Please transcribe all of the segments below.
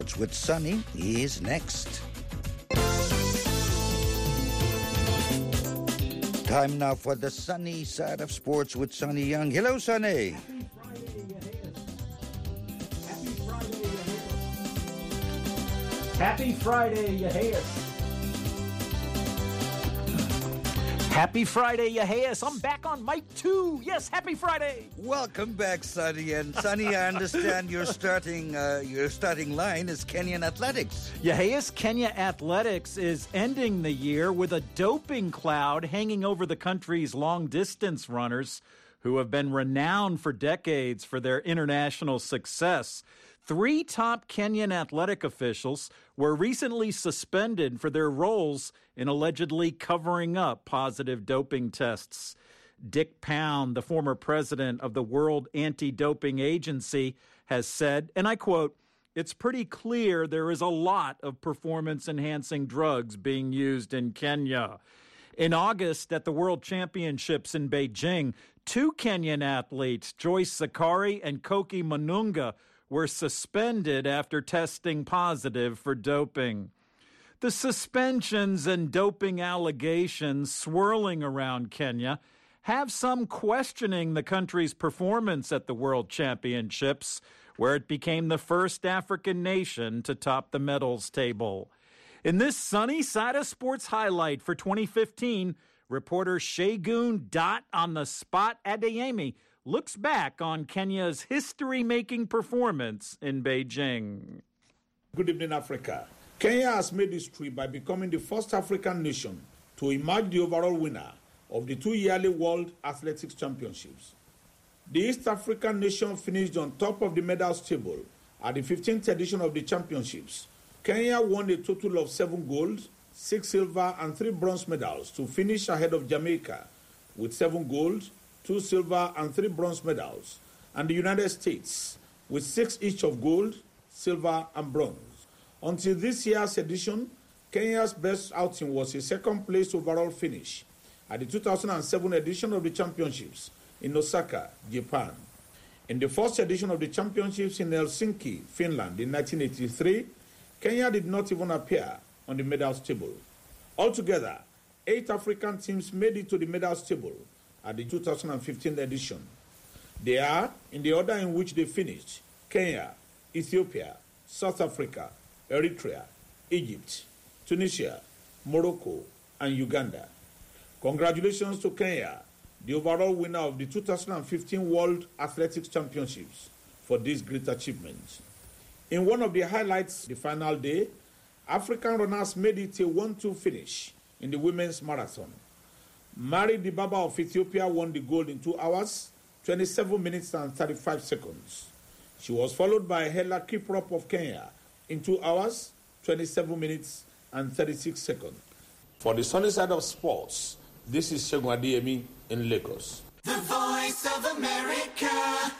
with Sunny is next. Time now for the sunny side of sports with Sonny Young. Hello, Sonny. Happy Friday, Yahayas. Happy Friday, Yahayas. I'm back on mic 2. Yes, happy Friday. Welcome back, Sonny. And Sonny, I understand your starting line is Kenyan Athletics. Yahayas, Kenya Athletics is ending the year with a doping cloud hanging over the country's long-distance runners who have been renowned for decades for their international success. 3 top Kenyan athletic officials were recently suspended for their roles in allegedly covering up positive doping tests. Dick Pound, the former president of the World Anti-Doping Agency, has said, and I quote, "It's pretty clear there is a lot of performance-enhancing drugs being used in Kenya." In August, at the World Championships in Beijing, 2 Kenyan athletes, Joyce Sakari and Koki Manunga, were suspended after testing positive for doping. The suspensions and doping allegations swirling around Kenya have some questioning the country's performance at the World Championships, where it became the first African nation to top the medals table. In this sunny side of sports highlight for 2015, reporter Shegun Dot on the Spot Adeyemi looks back on Kenya's history-making performance in Beijing. Good evening, Africa. Kenya has made history by becoming the first African nation to emerge the overall winner of the 2-yearly World Athletics Championships. The East African nation finished on top of the medals table at the 15th edition of the championships. Kenya won a total of 7 gold, 6 silver, and 3 bronze medals to finish ahead of Jamaica with 7 gold, 2 silver, and 3 bronze medals, and the United States with 6 each of gold, silver, and bronze. Until this year's edition, Kenya's best outing was a 2nd-place overall finish at the 2007 edition of the championships in Osaka, Japan. In the first edition of the championships in Helsinki, Finland in 1983, Kenya did not even appear on the medals table. Altogether, 8 African teams made it to the medals table at the 2015 edition. They are, in the order in which they finished, Kenya, Ethiopia, South Africa, Eritrea, Egypt, Tunisia, Morocco, and Uganda. Congratulations to Kenya, the overall winner of the 2015 World Athletics Championships, for this great achievement. In one of the highlights, the final day, African runners made it a 1-2 finish in the women's marathon. Mary Dibaba of Ethiopia won the gold in 2 hours, 27 minutes and 35 seconds. She was followed by Hela Kiprop of Kenya in 2 hours, 27 minutes and 36 seconds. For the sunny side of sports, this is Shegun Adeyemi in Lagos. The Voice of America,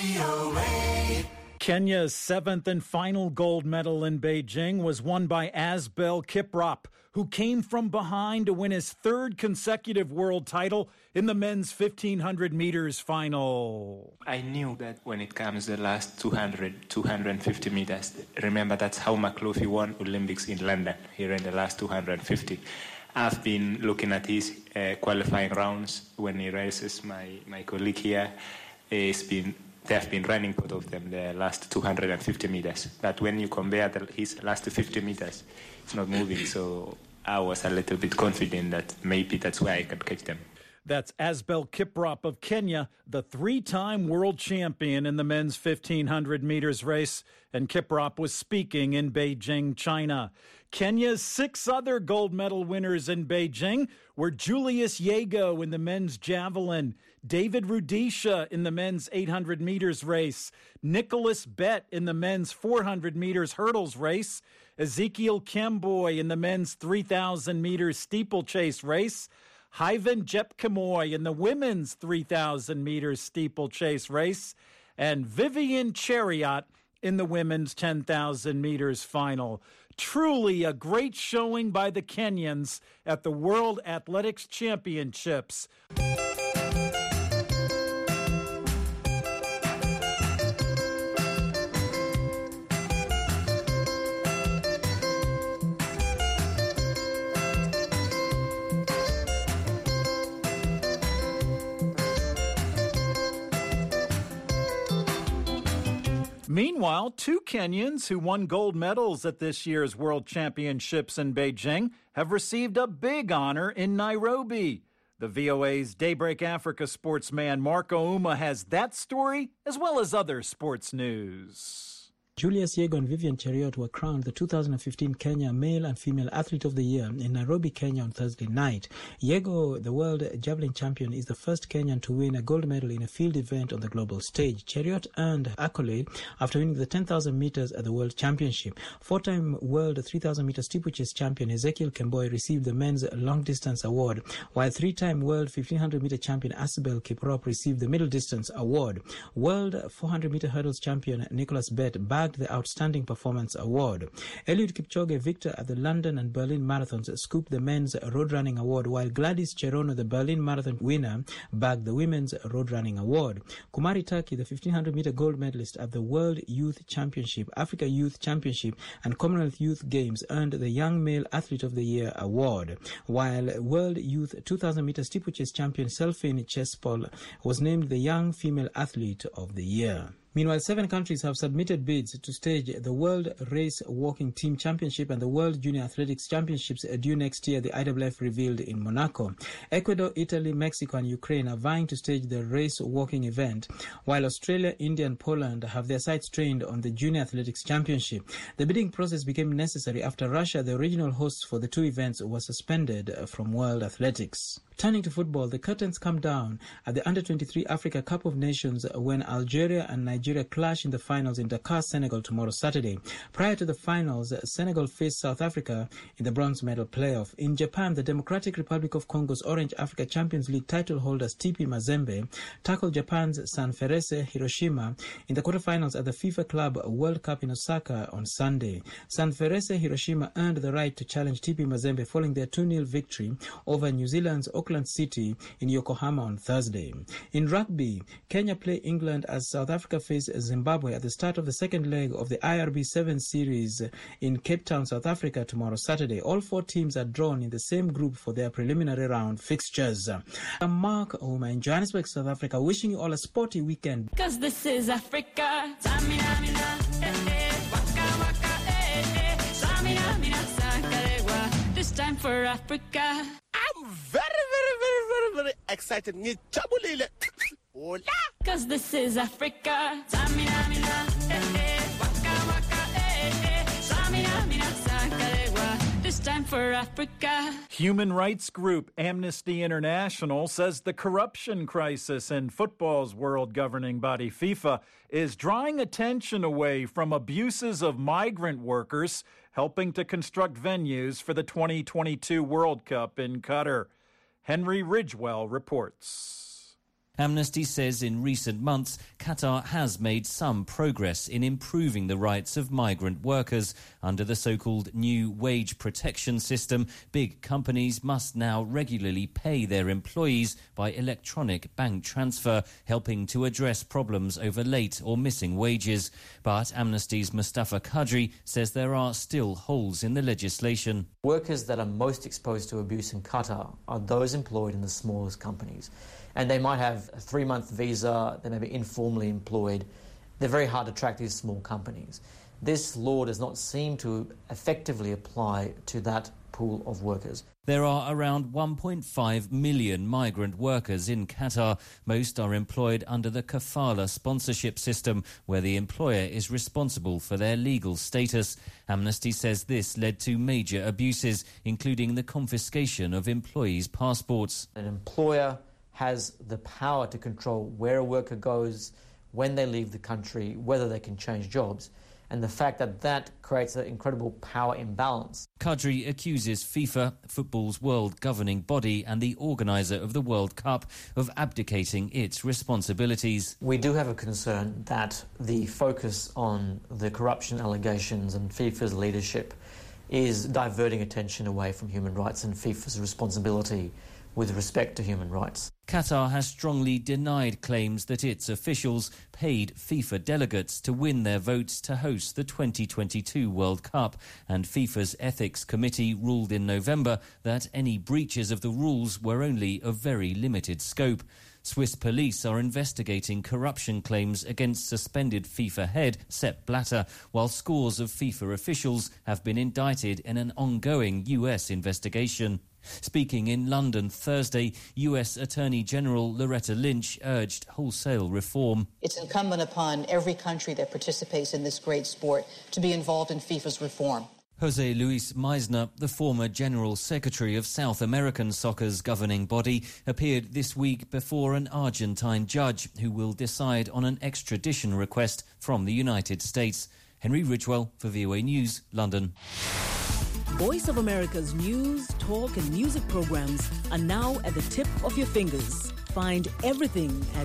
VOA. Kenya's 7th and final gold medal in Beijing was won by Asbel Kiprop, who came from behind to win his 3rd consecutive world title in the men's 1,500 meters final. I knew that when it comes to the last 200, 250 meters, remember that's how McLaughlin won Olympics in London, here in the last 250. I've been looking at his qualifying rounds when he races. My colleague here they have been running both of them the last 250 meters. But when you compare his last 50 meters, it's not moving. So I was a little bit confident that maybe that's where I could catch them. That's Asbel Kiprop of Kenya, the 3-time world champion in the men's 1,500 meters race. And Kiprop was speaking in Beijing, China. Kenya's 6 other gold medal winners in Beijing were Julius Yego in the men's javelin, David Rudisha in the men's 800 meters race, Nicholas Bett in the men's 400 meters hurdles race, Ezekiel Kemboy in the men's 3,000 meters steeplechase race, Hyven Jepkemoi in the women's 3,000 meters steeplechase race, and Vivian Chariot in the women's 10,000 meters final. Truly a great showing by the Kenyans at the World Athletics Championships. Meanwhile, two Kenyans who won gold medals at this year's World Championships in Beijing have received a big honor in Nairobi. The VOA's Daybreak Africa sportsman Marco Uma has that story as well as other sports news. Julius Yego and Vivian Cheruiyot were crowned the 2015 Kenya Male and Female Athlete of the Year in Nairobi, Kenya on Thursday night. Yego, the world javelin champion, is the first Kenyan to win a gold medal in a field event on the global stage. Cheruiyot earned accolade after winning the 10,000 meters at the World Championship. Four-time world 3,000 meter steeplechase champion Ezekiel Kemboi received the men's long distance award, while three-time world 1,500 meter champion Asbel Kiprop received the middle distance award. World 400 meter hurdles champion Nicholas Bett bagged the Outstanding Performance Award. Eliud Kipchoge, victor at the London and Berlin marathons, scooped the men's road running award, while Gladys Cherono, the Berlin marathon winner, bagged the women's road running award. Kumari Turkey, the 1,500 meter gold medalist at the World Youth Championship, Africa Youth Championship, and Commonwealth Youth Games, earned the Young Male Athlete of the Year award, while World Youth 2,000 meter steeplechase champion Selfin Chespol was named the Young Female Athlete of the Year. Meanwhile, 7 countries have submitted bids to stage the World Race Walking Team Championship and the World Junior Athletics Championships due next year, the IAAF revealed in Monaco. Ecuador, Italy, Mexico and Ukraine are vying to stage the race walking event, while Australia, India and Poland have their sights trained on the Junior Athletics Championship. The bidding process became necessary after Russia, the original hosts for the two events, was suspended from World Athletics. Turning to football, the curtains come down at the Under-23 Africa Cup of Nations when Algeria and Nigeria clash in the finals in Dakar, Senegal tomorrow Saturday. Prior to the finals, Senegal faced South Africa in the bronze medal playoff. In Japan, the Democratic Republic of Congo's Orange Africa Champions League title holders TP Mazembe tackled Japan's Sanfrecce Hiroshima in the quarterfinals at the FIFA Club World Cup in Osaka on Sunday. Sanfrecce Hiroshima earned the right to challenge TP Mazembe following their 2-0 victory over New Zealand's Auckland City in Yokohama on Thursday. In rugby, Kenya play England as South Africa face Zimbabwe at the start of the second leg of the IRB 7 series in Cape Town, South Africa tomorrow Saturday. All 4 teams are drawn in the same group for their preliminary round fixtures. I'm Mark Oma in Johannesburg, South Africa, wishing you all a sporty weekend. Because this is Africa. This time for Africa. I'm very excited. Because this is Africa. This time for Africa. Human rights group Amnesty International says the corruption crisis in football's world governing body FIFA is drawing attention away from abuses of migrant workers helping to construct venues for the 2022 World Cup in Qatar. Henry Ridgewell reports. Amnesty says in recent months, Qatar has made some progress in improving the rights of migrant workers. Under the so-called new wage protection system, big companies must now regularly pay their employees by electronic bank transfer, helping to address problems over late or missing wages. But Amnesty's Mustafa Kadri says there are still holes in the legislation. Workers that are most exposed to abuse in Qatar are those employed in the smallest companies. And they might have a 3-month visa, they may be informally employed. They're very hard to track, these small companies. This law does not seem to effectively apply to that pool of workers. There are around 1.5 million migrant workers in Qatar. Most are employed under the kafala sponsorship system, where the employer is responsible for their legal status. Amnesty says this led to major abuses, including the confiscation of employees' passports. An employer has the power to control where a worker goes, when they leave the country, whether they can change jobs. And the fact that creates an incredible power imbalance. Kadri accuses FIFA, football's world governing body and the organiser of the World Cup, of abdicating its responsibilities. We do have a concern that the focus on the corruption allegations and FIFA's leadership is diverting attention away from human rights and FIFA's responsibility with respect to human rights. Qatar has strongly denied claims that its officials paid FIFA delegates to win their votes to host the 2022 World Cup, and FIFA's Ethics Committee ruled in November that any breaches of the rules were only of very limited scope. Swiss police are investigating corruption claims against suspended FIFA head Sepp Blatter, while scores of FIFA officials have been indicted in an ongoing US investigation. Speaking in London Thursday, US Attorney General Loretta Lynch urged wholesale reform. It's incumbent upon every country that participates in this great sport to be involved in FIFA's reform. Jose Luis Meisner, the former General Secretary of South American Soccer's governing body, appeared this week before an Argentine judge who will decide on an extradition request from the United States. Henry Ridgewell for VOA News, London. Voice of America's news, talk and music programs are now at the tip of your fingers. Find everything at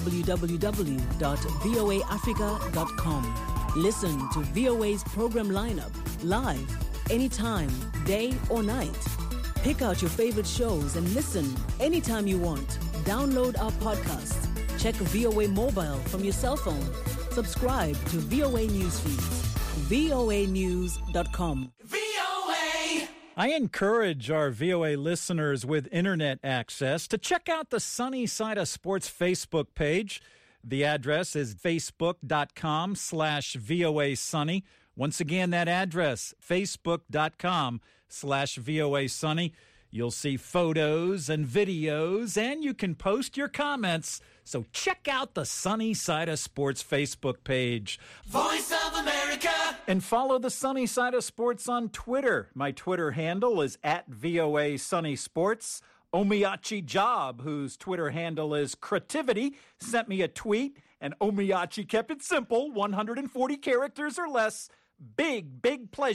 www.voaafrica.com. Listen to VOA's program lineup live, anytime, day or night. Pick out your favorite shows and listen anytime you want. Download our podcasts. Check VOA Mobile from your cell phone. Subscribe to VOA Newsfeed. voanews.com. I encourage our VOA listeners with internet access to check out the Sunny Side of Sports Facebook page. The address is facebook.com/VOA Sunny. Once again, that address, facebook.com/VOA Sunny. You'll see photos and videos, and you can post your comments. So check out the Sunny Side of Sports Facebook page. Voice of America. And follow the Sunny Side of Sports on Twitter. My Twitter handle is @VOA Sunny Sports. Omiyachi Job, whose Twitter handle is Creativity, sent me a tweet, and Omiyachi kept it simple, 140 characters or less. Big pleasure.